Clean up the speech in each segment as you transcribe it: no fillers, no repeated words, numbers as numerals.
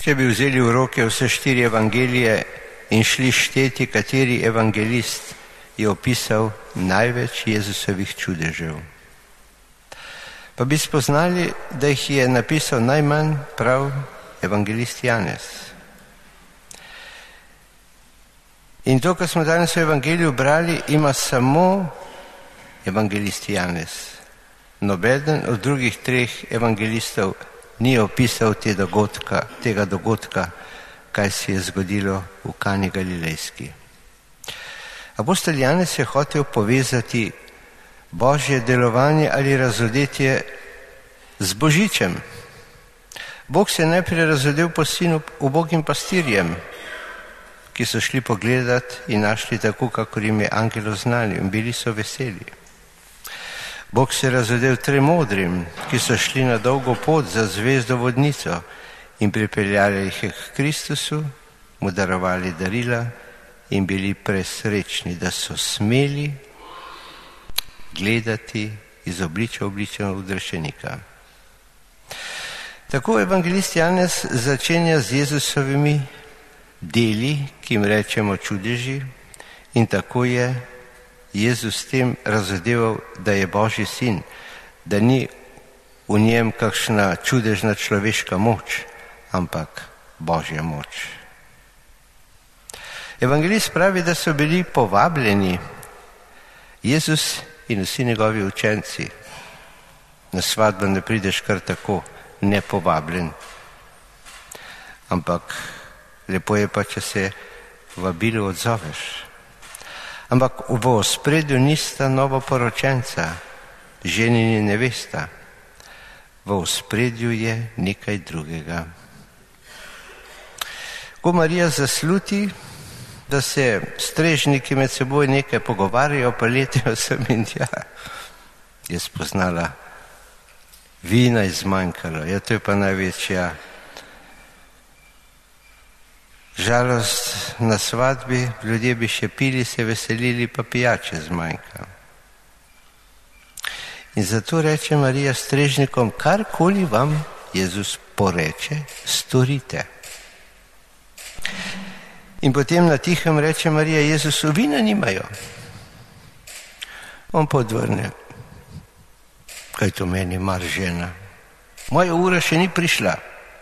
Če bi vzeli v roke vse 4 evangelije in šli šteti, kateri evangelist je opisal največ Jezusovih čudežev, pa bi spoznali, da jih je napisal najmanj prav evangelist Janez. In to, kar smo danes v evangeliju brali, ima samo evangelist Janez. Nobeden od drugih 3 evangelistov ni opisal tega dogodka, kaj se je zgodilo v Kani Galilejski. Apostol Janez je hotel povezati Božje delovanje ali razodetje z Božičem. Bog se je najprej razodel po sinu ubogim pastirjem, ki so šli pogledat in našli tako, kakor jim je angel oznanil, in bili so veseli. Bog se je razodel 3 modrim, ki so šli na dolgo pot za zvezdo vodnico in pripeljali jih k Kristusu, mu darovali darila in bili presrečni, da so smeli gledati iz obličja odrešenika. Tako evangelist Janez začenja z Jezusovimi deli, ki jim rečemo čudeži, in tako je Jezus s tem razodeval, da je Božji sin, da ni v njem kakšna čudežna človeška moč, ampak Božja moč. Evangelist pravi, da so bili povabljeni Jezus in vsi njegovi učenci. Na svadbo ne prideš kar tako, nepovabljen. Ampak lepo je pa, če se vabilu odzoveš. Ampak v ospredju nista novoporočenca, ženin in nevesta. V ospredju je nekaj drugega. Ko Marija zasluti, da se strežniki med seboj nekaj pogovarjajo, pa letijo sem in tja, je spoznala, vina je zmanjkalo. Ja, to je pa največja žalost na svadbi. Ljudje bi še pili, se veselili, pa pijače zmanjka. In zato reče Marija strežnikom, karkoli vam Jezus poreče, storite. In potem na tihem reče Marija Jezusu, vina nimajo. On podvrne, kaj to meni mar žena, moja ura še ni prišla.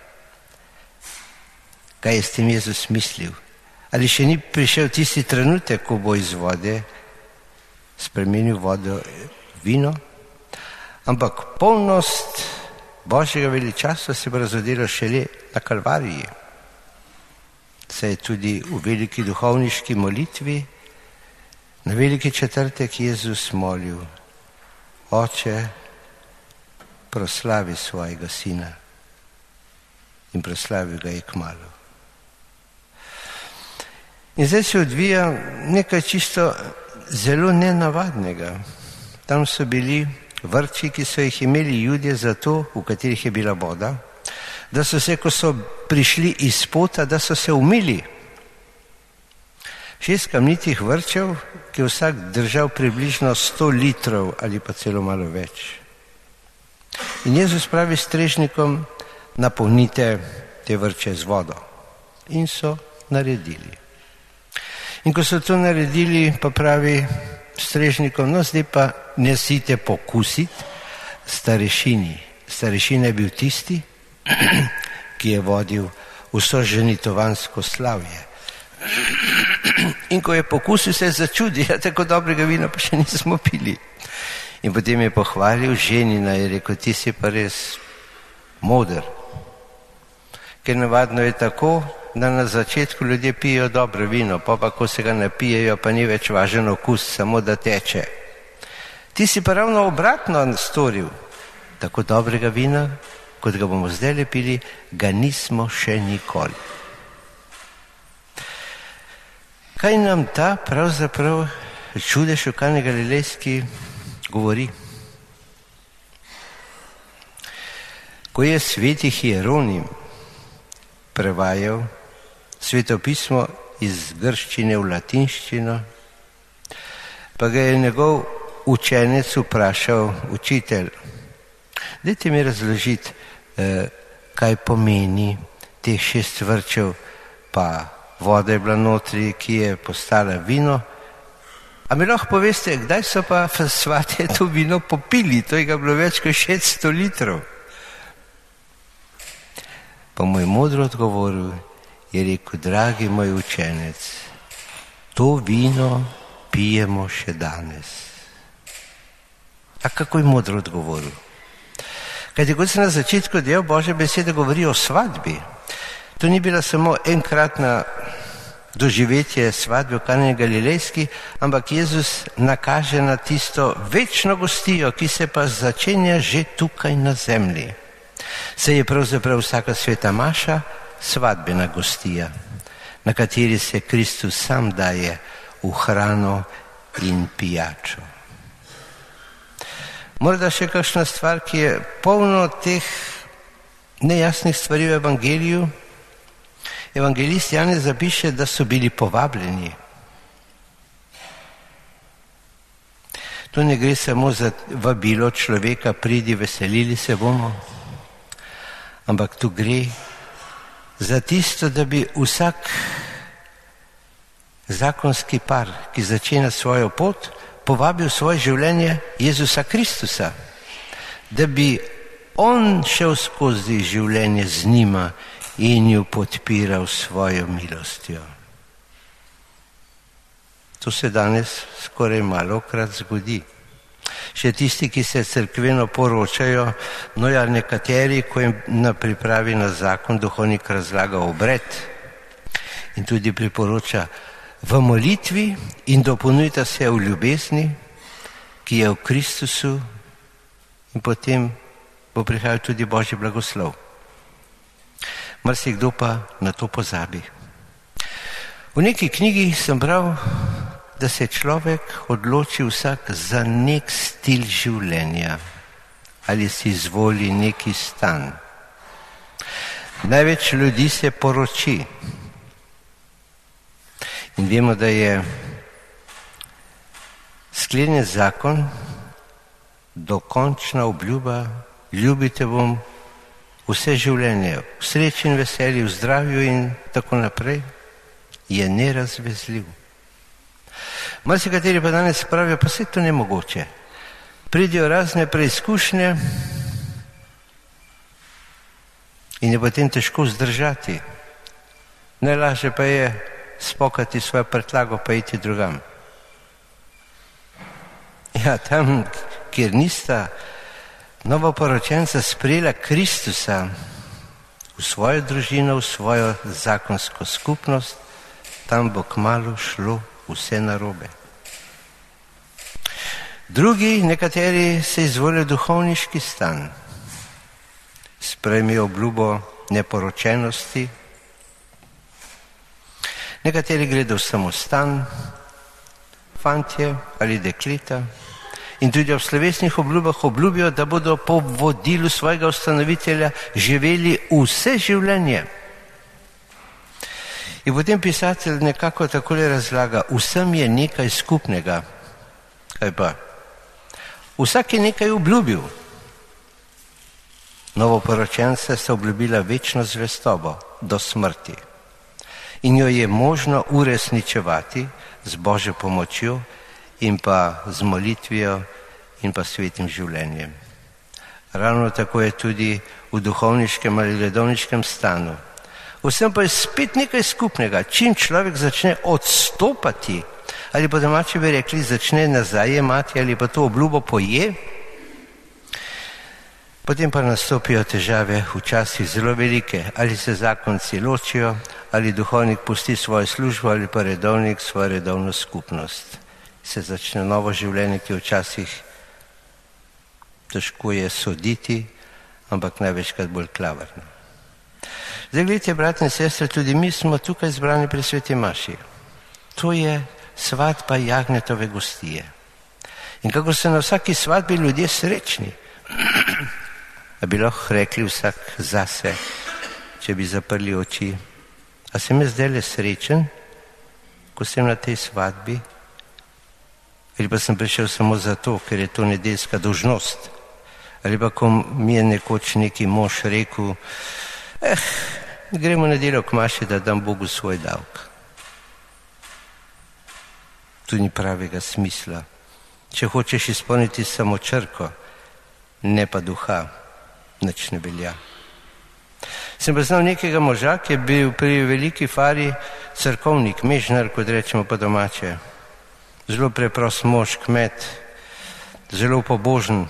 Kaj je s tem Jezus mislil? Ali še ni prišel tisti trenutek, ko bo iz vode spremenil vodo v vino? Ampak polnost Božjega veličastva se bo razodela šele na Kalvariji. Se je tudi v veliki duhovniški molitvi na veliki četrtek Jezus molil, Oče, proslavi svojega sina. In proslavil ga je kmalu. In zdaj se odvija nekaj čisto zelo nenavadnega. Tam so bili vrči, ki so jih imeli Judje zato, v katerih je bila voda, da so se, ko so prišli iz pota, da so se umili. 6 kamnitih vrčev, ki je vsak držal približno 100 litrov ali pa celo malo več. In Jezus pravi strežnikom, napolnite te vrče z vodo. In so naredili. In ko so to naredili, pa pravi strežnikom, no zdaj pa nesite pokusiti starešini. Starešina je bil tisti, ki je vodil vso ženitovansko slavje. In ko je pokusil, se je začudil, ja, tako dobrega vina pa še nismo pili. In potem je pohvalil ženina in rekel, ti si pa res moder. Ker navadno je tako, da na začetku ljudje pijejo dobro vino, pa ko se ga napijejo, pa ni več važen okus, samo da teče. Ti si pa ravno obratno storil. Tako dobrega vina, kot ga bomo zdaj lepili, ga nismo še nikoli. Kaj nam ta pravzaprav čudež v Kani Galilejski govori? Ko je sveti Hieronim prevajal svetopismo iz grščine v latinščino, pa ga je njegov učenec vprašal, učitelj, dajte mi razložiti, kaj pomeni teh 6 vrčev, pa voda je bila notri, ki je postala vino. A mi lahko poveste, kdaj so pa svatje to vino popili? To je ga bilo več kot 600 litrov. Pa mu je modro odgovoril, je rekel, dragi moj učenec, to vino pijemo še danes. A kako je modro odgovoril? Kajti kot se na začetku del Božje besede govori o svadbi, to ni bila samo enkratna doživetje svadbe v Kani Galilejski, ampak Jezus nakaže na tisto večno gostijo, ki se pa začenja že tukaj na zemlji. Saj je pravzaprav vsaka sveta maša svadbena gostija, na kateri se Kristus sam daje v hrano in pijačo. Morda še kakšna stvar, ki je polno teh nejasnih stvari v Evangeliju. Evangelist Janez zapiše, da so bili povabljeni. Tu ne gre samo za vabilo človeka, pridi, veselili se bomo, ampak tu gre za tisto, da bi vsak zakonski par, ki začenja svojo pot, povabil svoje življenje Jezusa Kristusa, da bi on šel skozi življenje z njima in ju podpiral svojo milostjo. To se danes skoraj malokrat zgodi. Še tisti, ki se cerkveno poročajo, no ja, nekateri, ko jim na pripravi na zakon duhovnik razlaga obred in tudi priporoča v molitvi in dopolnjujta se v ljubezni, ki je v Kristusu, in potem bo prihajal tudi Božji blagoslov. Marsikdo pa na to pozabi. V neki knjigi sem bral, da se človek odloči vsak za nek stil življenja ali si izvoli neki stan. Največ ljudi se poroči. In vemo, da je sklenjen zakon, dokončna obljuba, ljubite bom vse življenje, v sreči in veselju, v zdravju in tako naprej, je nerazvezljiv. Marsikateri pa danes pravijo, pa se to nemogoče. Pridijo razne preizkušnje in je potem težko zdržati. Najlažje pa je spokati svojo prtljago pa iti drugam. Ja, tam, kjer nista novoporočenca sprejela Kristusa v svojo družino, v svojo zakonsko skupnost, tam bo kmalu šlo vse narobe. Drugi, nekateri se izvolijo duhovniški stan, sprejmejo obljubo neporočenosti, nekateri gredo v samostan, fantje ali dekleta, in tudi ob slovesnih obljubah obljubijo, da bodo po vodilu svojega ustanovitelja živeli vse življenje. In potem pisatelj nekako takole razlaga, vsem je nekaj skupnega. Kaj pa? Vsak je nekaj obljubil. Novoporočenca sta obljubila večno zvestobo do smrti. In jo je možno uresničevati z Božjo pomočjo in pa z molitvijo in pa svetim življenjem. Ravno tako je tudi v duhovniškem ali redovniškem stanu. Vsem pa je spet nekaj skupnega. Čim človek začne odstopati, ali po domače bi rekli, začne nazaj jemati ali pa to obljubo poje, potem pa nastopijo težave, včasih zelo velike. Ali se zakonci ločijo, ali duhovnik pusti svojo službo, ali pa redovnik svojo redovno skupnost. Se začne novo življenje, ki včasih težko je soditi, ampak največkrat bolj klavrno. Zdaj, gledajte, bratje in sestre, tudi mi smo tukaj zbrani pri sveti maši. To je svadba Jagnjetove gostije. In kako so na vsaki svadbi ljudje srečni, da bi lahko rekli vsak zase, če bi zaprli oči, a sem jaz zdajle srečen, ko sem na tej svadbi, ali pa sem prišel samo zato, ker je to nedeljska dolžnost, ali pa ko mi je nekoč neki mož rekel, gremo na delo k maši, da dam Bogu svoj davek. Tu ni pravega smisla. Če hočeš izpolniti samo črko, ne pa duha, nič ne velja. Sem pa znal nekega moža, ki je bil pri veliki fari cerkovnik, mežnar, kot rečemo po domače. Zelo preprost mož, kmet, zelo pobožen.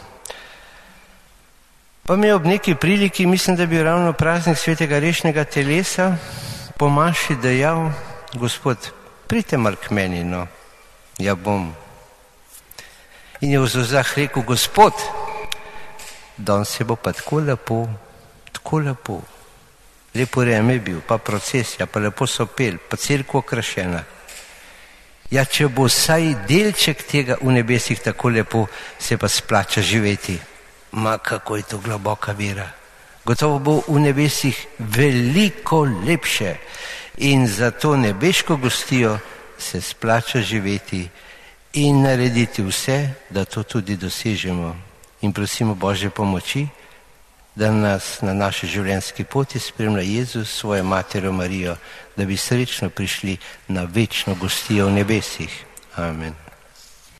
Pa mi je ob neki priliki, mislim, da je bil ravno praznik svetega rešnega telesa, po maši dejal: Gospod, pridite malo k meni, no. Ja bom. In je v zozah rekel: Gospod, danes se bo pa tako lepo, tako lepo. Lepo vreme je bil, pa procesija, pa lepo so pel, pa cerkev okrašena. Ja, če bo vsaj delček tega v nebesih tako lepo, se pa splača živeti. Ma, kako je to globoka vera. Gotovo bo v nebesih veliko lepše in za to nebeško gostijo se splača živeti in narediti vse, da to tudi dosežemo. In prosimo Božje pomoči, da nas na naši življenjski poti spremlja Jezus, svojo materjo Marijo, da bi srečno prišli na večno gostijo v nebesih. Amen.